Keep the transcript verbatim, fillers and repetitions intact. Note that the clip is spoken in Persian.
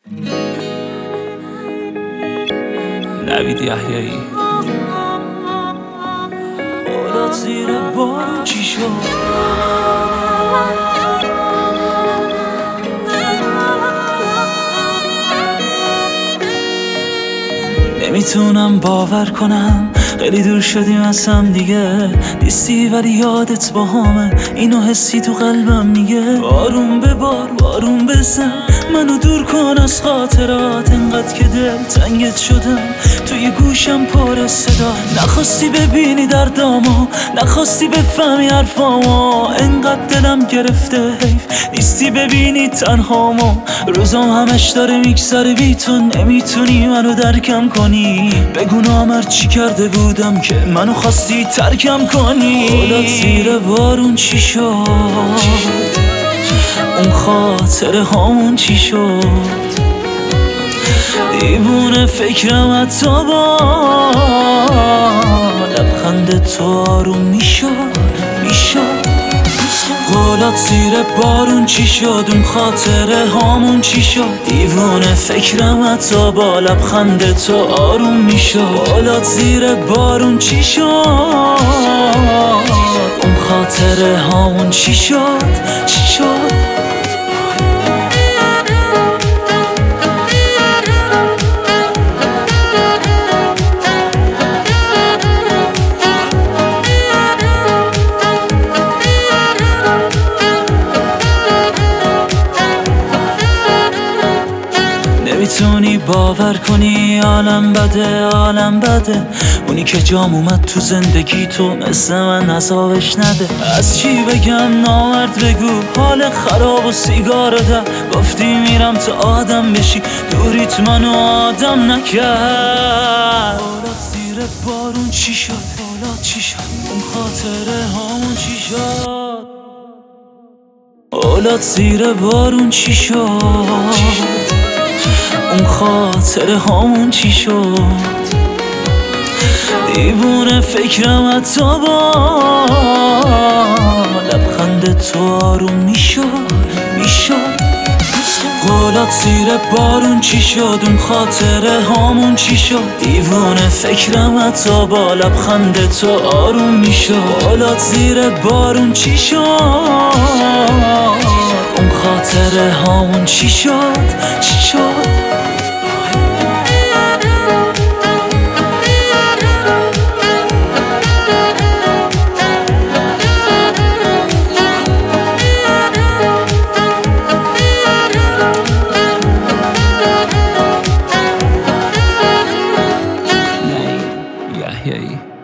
نوید یحیایی. اولاد زیر بارون چی شد؟ نمیتونم باور کنم خیلی دور شدیم از هم دیگه، نیستی ولی یادت با همه اینو حسی تو قلبم میگه. بارون به بار بارون بزن منو دور کن از خاطرات، انقدر که دل تنگت شدم توی گوشم پر صدا. نخواستی ببینی دردامو، نخواستی بفهمی حرفامو، انقدر دلم گرفته حیف نیستی ببینی تنهامو. روزام همش داره میگذره بی تو، نمیتونی منو درکم کنی. بگو نامر چی کرده بودم که منو خواستی ترکم کنی. اولاد زیر بارون چی شد؟ اون خاطره هامون چی شد؟ دیوونه فکرم حتی با لبخند تو آروم میشد میشد. قولات زیر بارون چی شد؟ اون خاطره هامون چی شد؟ دیوونه فکرم حتی با لبخند تو آروم میشد. قولات زیر بارون چی شد؟ اون خاطره هامون چی شد؟ چی شد؟ نمیتونی باور کنی عالم بده عالم بده، اونی که جام اومد تو زندگی تو مثل من عذابش نده. از چی بگم نامرد بگو، حال خراب و سیگار ده. گفتی میرم تا آدم بشی، دوریت منو آدم نکرد. اولاد زیر بارون چی شد؟ اولاد چی شد؟ اون خاطره هامون چی شد؟ اولاد زیر بارون چی شد؟ اون خاطره هامون چی شد؟ دیوونه فکرم حتی با لبخند تو آروم میشد میشد. قولات زیر بارون چی شد؟ اون خاطره هامون چی شد؟ دیوونه فکرم حتی با لبخند تو آروم میشد. قولات زیر بارون چی شد؟ اون خاطره هامون چی شد؟ چی شد؟ یحیایی.